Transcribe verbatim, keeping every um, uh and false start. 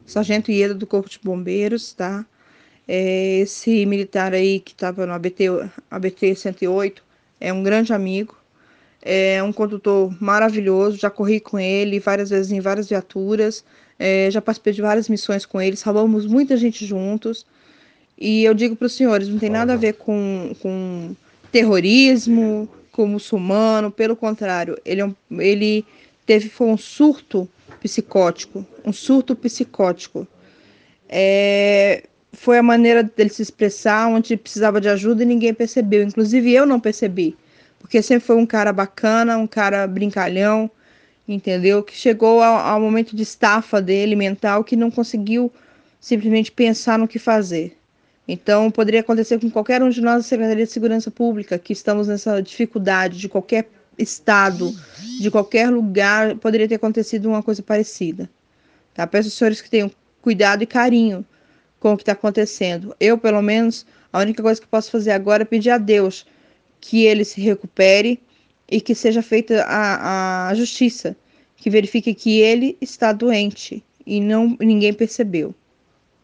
Sargento Ieda do Corpo de Bombeiros, tá? É, esse militar aí que estava no A B T, A B T cento e oito é um grande amigo, é um condutor maravilhoso, já corri com ele várias vezes em várias viaturas, é, já participei de várias missões com ele, salvamos muita gente juntos. E eu digo para os senhores, não tem nada a ver com, com terrorismo, com muçulmano, pelo contrário, ele, é um, ele teve foi um surto psicótico, um surto psicótico. É, foi a maneira dele se expressar, onde precisava de ajuda e ninguém percebeu, inclusive eu não percebi, porque sempre foi um cara bacana, um cara brincalhão, entendeu? Que chegou ao, ao momento de estafa dele mental que não conseguiu simplesmente pensar no que fazer. Então, poderia acontecer com qualquer um de nós da Secretaria de Segurança Pública, que estamos nessa dificuldade de qualquer estado, de qualquer lugar, poderia ter acontecido uma coisa parecida. Tá? Peço aos senhores que tenham cuidado e carinho com o que está acontecendo. Eu, pelo menos, a única coisa que posso fazer agora é pedir a Deus que ele se recupere e que seja feita a, a justiça, que verifique que ele está doente e não ninguém percebeu.